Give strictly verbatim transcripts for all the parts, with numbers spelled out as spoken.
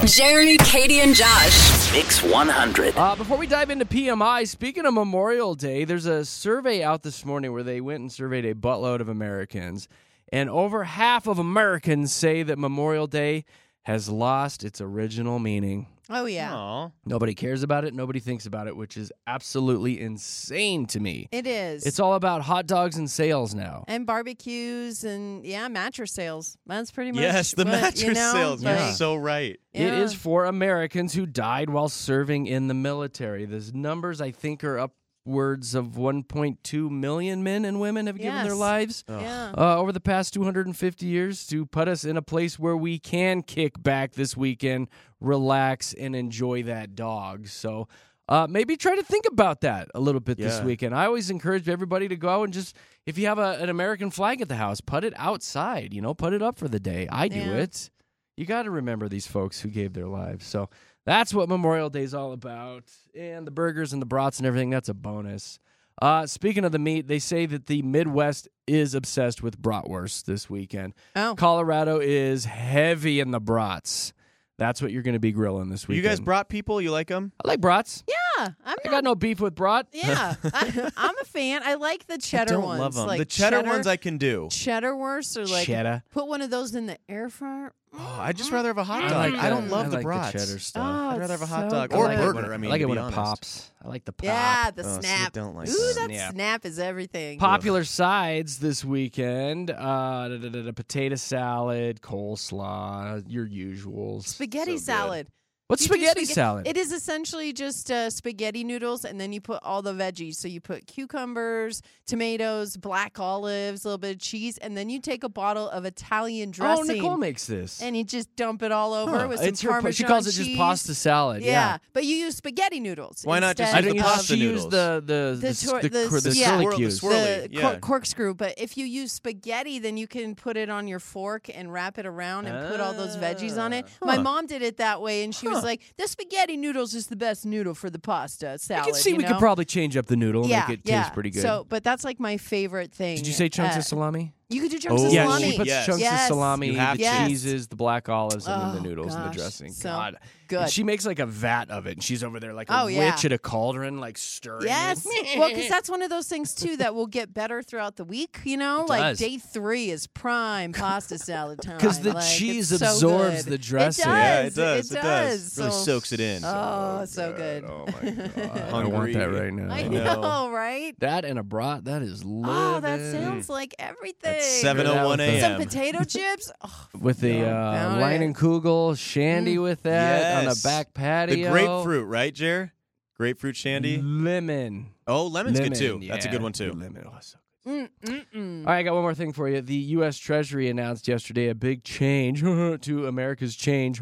Jeremy, Katie, and Josh. Mix one hundred. Uh, before we dive into P M I, speaking of Memorial Day, there's a survey out this morning where they went and surveyed a buttload of Americans. And over half of Americans say that Memorial Day has lost its original meaning. Oh, yeah. Aww. Nobody cares about it. Nobody thinks about it, which is absolutely insane to me. It is. It's all about hot dogs and sales now. And barbecues and, yeah, mattress sales. That's pretty much Yes, the what, mattress you know, sales. You're like- so right. It Yeah. is for Americans who died while serving in the military. The numbers, I think, are upwards of one point two million men and women have given their Yes. lives Yeah. uh, over the past two hundred fifty years to put us in a place where we can kick back this weekend, relax, and enjoy that dog. So uh, maybe try to think about that a little bit this Yeah. weekend. I always encourage everybody to go and just, if you have a, an American flag at the house, put it outside, you know, put it up for the day. I do Yeah. it. You got to remember these folks who gave their lives. So that's what Memorial Day is all about. And the burgers and the brats and everything, that's a bonus. Uh, speaking of the meat, they say that the Midwest is obsessed with bratwurst this weekend. Oh. Colorado is heavy in the brats. That's what you're going to be grilling this You weekend. guys brought people? You like them? I like brats. Yeah. I'm I not, got no beef with brat. yeah. I, I'm a fan. I like the cheddar I don't ones. love them. Like the cheddar, ones I can do. Cheddar wurst or like Cheddar. put one of those in the air fryer. Oh, I'd just rather have a hot I dog. like I, don't the- love I the like brats. the cheddar stuff. Oh, I'd rather have a hot so dog good. or I like it burger. when- I mean, I like to it when be it honest. pops. I like the pop. Yeah, the Oh, see, I snap. don't like Ooh, that. that Yeah. snap is everything. Popular sides this weekend, uh, da, da, da, da, potato salad, coleslaw, your usuals. Spaghetti So good. salad. What's You do spaghetti spaghe- salad? It is essentially just uh, spaghetti noodles, and then you put all the veggies. So you put cucumbers, tomatoes, black olives, a little bit of cheese, and then you take a bottle of Italian Oh, dressing. Nicole makes this. and you just dump it all over Huh. with some It's her- Parmesan she calls it just cheese. pasta salad. Yeah. Yeah. but you use spaghetti noodles. Why not just instead I use think the of pasta she used noodles? the the The the, tor- the, the- cor- the yeah. curly Swirl- the cues. swirl- the swirly, cor- yeah. corkscrew. But if you use spaghetti, then you can put it on your fork and wrap it around and put all those veggies on it. Ah. My Huh. mom did it that way, and she was Huh. like, "The spaghetti noodles is the best noodle for the pasta salad." I can see you we know? could probably change up the noodle and yeah, make it yeah. taste pretty good. So, but that's like my favorite thing. Did you say chunks Uh, of salami? You could do chunks Oh, of Yeah, salami. she puts Yes. chunks Yes. of salami, You have the to. Yes. cheeses, the black olives, and then Oh, the noodles and gosh. the dressing. So God, good. And she makes like a vat of it, and she's over there like a Oh, yeah. witch at a cauldron, like stirring. Yes. it. Well, because that's one of those things, too, that will get better throughout the week, you know? It like does. day three is prime pasta salad time. 'Cause the Like, cheese it's so absorbs good. the dressing. It does. Yeah, it does. It It does. does. Really So- soaks it in. Oh, so good. Oh my god, I Hungry. want that right now. I know. know, right? That and a brat, that is living. Oh, that sounds like everything. At seven oh one Some Some a.m. potato chips. Oh, with the Yeah. uh, Found line it. and kugel shandy with that on the Yes. back The patio. grapefruit, right, Jer? Grapefruit shandy. lemon. Oh, lemon's lemon, good too. That's a yeah. good one too. Lemon. Oh, so mm, mm, mm. All right, I got one more thing for you. The U S. Treasury announced yesterday a big change to America's change.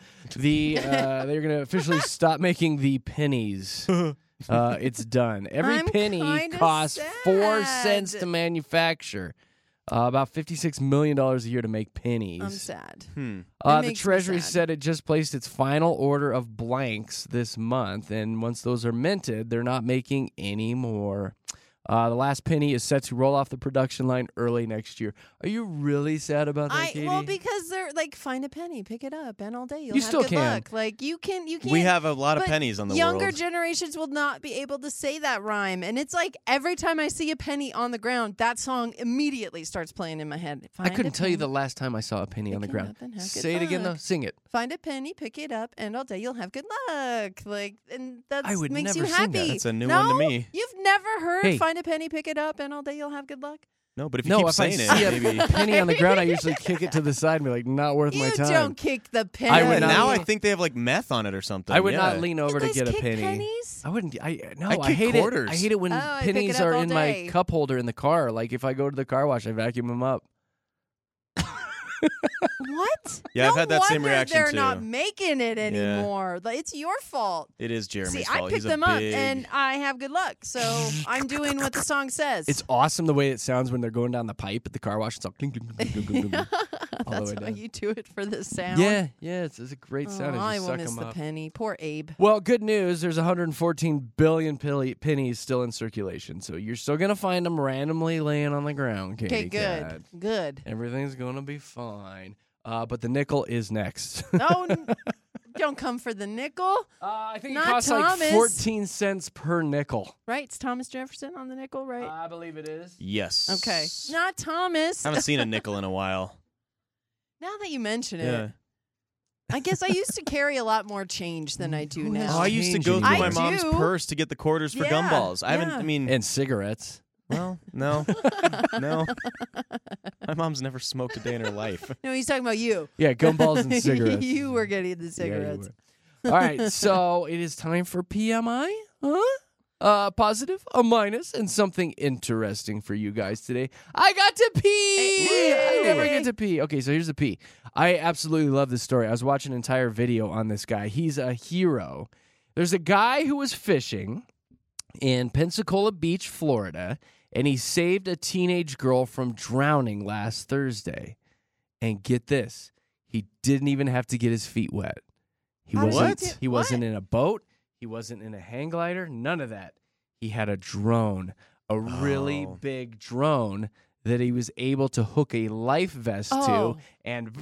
the uh, they're going to officially stop making the pennies. Uh, it's done. Every I'm penny kinda costs four sad. cents to manufacture. Uh, about fifty-six million dollars a year to make pennies. I'm sad. Hmm. Uh, It the makes me Treasury sad. said it just placed its final order of blanks this month, and once those are minted, they're not making any more. Uh, the last penny is set to roll off the production line early next year. Are you really sad about that, I Katie? well because they're like find a penny, pick it up, and all day you'll You have still good can. luck. Like you can, you can. We have a lot of but pennies on the younger world. generations will not be able to say that rhyme, and it's like every time I see a penny on the ground, that song immediately starts playing in my head. I Find a couldn't tell you penny, the last time I saw a penny on the pick it ground. up and have good Say it again, though. luck. Sing it. Find a penny, pick it up, and all day you'll have good luck. Like, and that I would makes never you sing that. happy. That's a new no? one to me. You've never heard Hey. "Find a penny, pick it up, and all day you'll have good luck." No, but if you No, keep if I saying see it, a maybe. penny on the ground, I usually kick it to the side and be like, not worth my You time. don't kick the penny. I Yeah, would not- now I think they have like meth on it or something. I would yeah. not lean over You to guys get a kick penny. pennies? I wouldn't. I no. I I, kick hate quarters. it. I hate it when Oh, I pick it pennies up are all in day. my cup holder in the car. Like if I go to the car wash, I vacuum them up. What? Yeah, no I've had that same wonder reaction, they're too. not making it anymore. Like, it's your fault. It is Jeremy's See, fault. I pick He's a them up big... and I have good luck. So I'm doing what the song says. It's awesome the way it sounds when they're going down the pipe at the car wash. It's all clink, clink, clink, clink, clink, clink, all the That's way why down. you do it for the sound. Yeah, yeah, it's, it's a great Oh, sound as I you will suck miss them the up. penny. Poor Abe. Well, good news. There's one hundred fourteen billion pilly- pennies still in circulation, so you're still gonna find them randomly laying on the ground. Katie Okay, good. Cat. Good. Everything's gonna be fine. Uh, but the nickel is next. Oh, n- don't don't come for the nickel, Uh, I think Not it costs Thomas. like fourteen cents per nickel. right? It's Thomas Jefferson on the nickel, right? I believe it is. Yes. okay. Not Thomas. I haven't seen a nickel in a while. Now that you mention it, Yeah. I guess I used to carry a lot more change than I do Who has now. Oh, I used to go Changing through I my yours. mom's do. purse to get the quarters for Yeah, gumballs. I haven't. yeah. I mean, And cigarettes. well, no, no. My mom's never smoked a day in her life. No, he's talking about you. Yeah, gumballs and cigarettes. you were getting the Yeah, you cigarettes. were. All right, so it is time for P M I. Huh? Uh, positive, a minus, and something interesting for you guys today. I got to pee. Hey, I never woo. get to pee. Okay, so here's the pee. I absolutely love this story. I was watching an entire video on this guy. He's a hero. There's a guy who was fishing in Pensacola Beach, Florida, and he saved a teenage girl from drowning last Thursday. And get this, he didn't even have to get his feet wet. He How did wasn't. he do- He wasn't what? in a boat. He wasn't in a hang glider. None of that. He had a drone, a really Oh. big drone that he was able to hook a life vest Oh. to and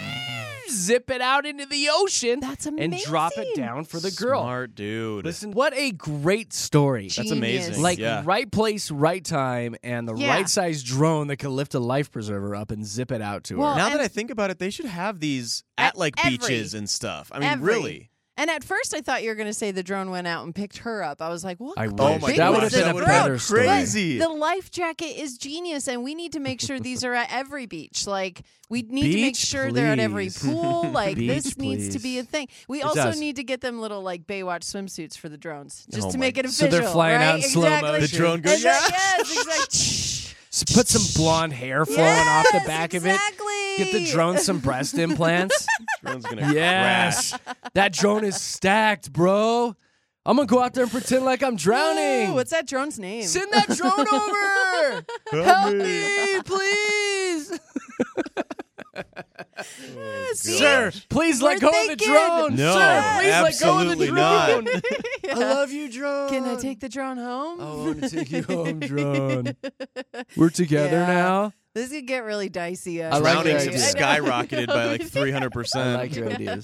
zip it out into the ocean That's and drop it amazing. down for the girl. Smart dude. Listen, what a great story. That's Genius. amazing. Like yeah. right place, right time, and the Yeah. right size drone that can lift a life preserver up and zip it out to Well, her. Now and- that I think about it, they should have these at At like every- beaches and stuff. I mean, every- really. And at first, I thought you were going to say the drone went out and picked her up. I was like, what? I how wish. Oh my big That was would have this been a would've drone? better story. crazy. The life jacket is genius, and we need to make sure these are at every beach. Like, we need to make Beach, sure they're at every please. pool. Like, Beach, this needs to be please. a thing. We It also does. need to get them little, like, Baywatch swimsuits for the drones, just Oh to my make it So official. they're flying right? out in slow exactly. motion. The drone And goes, then- yeah. yes, exactly. S- Put some blonde hair flowing off the Yes, back exactly. of it. Get the drone some breast implants. Drone's gonna Yes. crash. That drone is stacked, bro. I'm going to go out there and pretend like I'm drowning. Ooh, what's that drone's name? Send that drone over. Help me, please. See? Sir, please let We're go of the thinking. drone. No, Sir, please let go of the absolutely drone. not. Yeah. I love you, drone. Can I take the drone home? I want to take you home, drone. We're together Yeah. now. This could get really dicey. I like Drownings your have idea. skyrocketed by like three hundred I percent. like your ideas.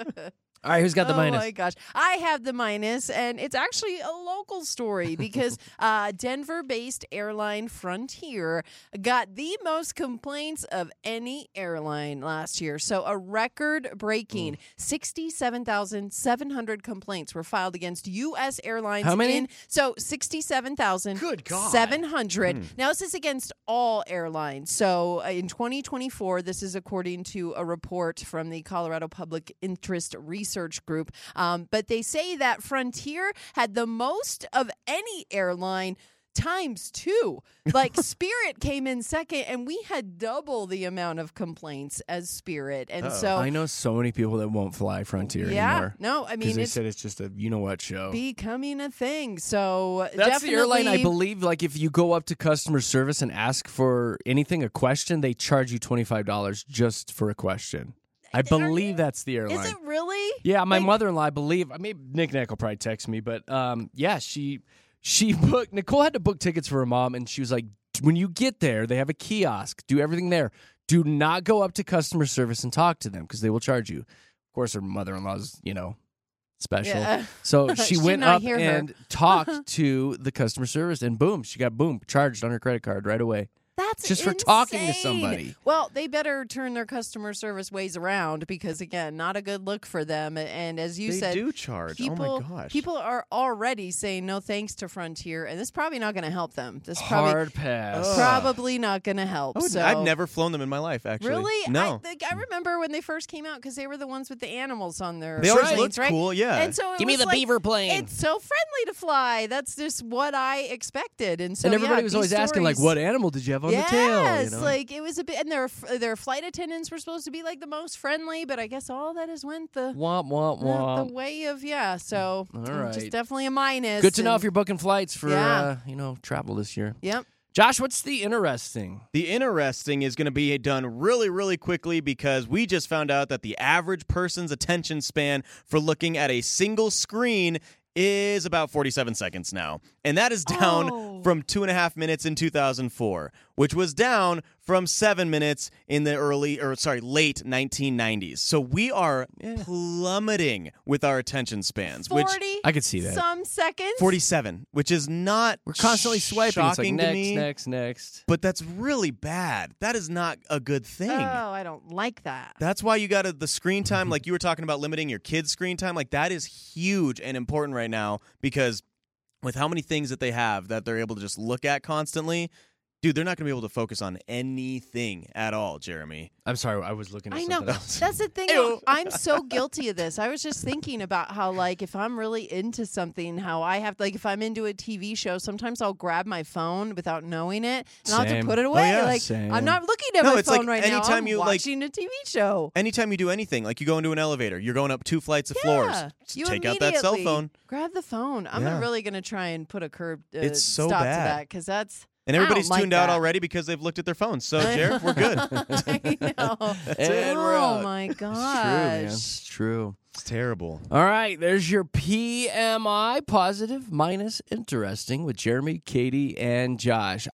All right, who's got the oh minus? my gosh. I have the minus, and it's actually a local story because uh, Denver based airline Frontier got the most complaints of any airline last year. So, a record breaking sixty-seven thousand seven hundred complaints were filed against U S airlines. How many? In, so, sixty-seven thousand Good God. seven hundred. Now, this is against all airlines. So, uh, in twenty twenty-four, this is according to a report from the Colorado Public Interest Research Group. Um, but they say that Frontier had the most of any airline times two. Like Spirit came in second, and we had double the amount of complaints as Spirit. And so, I know so many people that won't fly Frontier yeah, anymore. no, I Because mean, they it's said it's just a you know what show. becoming a thing. So, That's definitely, the airline, I believe. Like, if you go up to customer service and ask for anything, a question, they charge you twenty-five dollars just for a question. I believe that's the airline. Is it really? Yeah, my Like- mother-in-law, I believe. I mean, Nick Nick will probably text me, but um, yeah, she she booked. Nicole had to book tickets for her mom, and she was like, "When you get there, they have a kiosk. Do everything there. Do not go up to customer service and talk to them because they will charge you." Of course, her mother-in-law's, you know, special. Yeah. So she She went did not up hear her. and talked to the customer service, and boom, she got boom charged on her credit card right away. That's Just for talking to insane. somebody. Well, they better turn their customer service ways around because, again, not a good look for them. And as you They said, do charge. people oh my gosh. people are already saying no thanks to Frontier, and this is probably not going to help them. This is probably Hard pass. Ugh. probably not going to help. I would- so I've never flown them in my life, actually. really, No. I, think I remember when they first came out because they were the ones with the animals on their. They always planes, looked right? cool, yeah. And so it Give me was the like, beaver plane. It's so friendly to fly. That's just what I expected, and so and everybody yeah, was these always asking, like, stories- what animal did you have on yes, the tail? You know? like it was a bit, and their their flight attendants were supposed to be like the most friendly, but I guess all that has went the womp, womp, uh, womp. the way of yeah. So All mm, just right. definitely a minus. Good to know and- if you're booking flights for, Yeah. uh, you know, travel this year. Yep. Josh, what's the interesting? The interesting is going to be done really, really quickly because we just found out that the average person's attention span for looking at a single screen is about forty-seven seconds now. And that is down Oh. from two and a half minutes in two thousand four. which was down from seven minutes in the early, or sorry, late nineteen nineties. So we are Yeah. plummeting with our attention spans, which forty I could see that. some seconds. forty-seven, which is not We're constantly swiping. It's like shocking to next, me, next, next. but that's really bad. That is not a good thing. Oh, I don't like that. That's why you got to the screen time, like you were talking about limiting your kids' screen time. Like that is huge and important right now because with how many things that they have that they're able to just look at constantly, dude, they're not going to be able to focus on anything at all, Jeremy. I'm sorry, I was looking at I something know. else. That's the thing. Ew. I'm so guilty of this. I was just thinking about how, like, if I'm really into something, how I have, like, if I'm into a T V show, sometimes I'll grab my phone without knowing it, and I'll have to Same. put it away. yeah. Like, Same. I'm not looking at No, my it's phone like right now. anytime I'm you, like- watching a T V show. Anytime you do anything, like you go into an elevator, you're going up two flights of floors, Yeah, just you take out that cell immediately phone. Grab the phone. I'm Yeah. really going to try and put a curb uh, It's so stop bad. to that because that's. And I don't everybody's like tuned out that. already because they've looked at their phones. So, Jared, we're good. I know. And oh we're out. my It's gosh. true, man. It's true. It's terrible. All right, there's your P M I, positive minus interesting, with Jeremy, Katie, and Josh.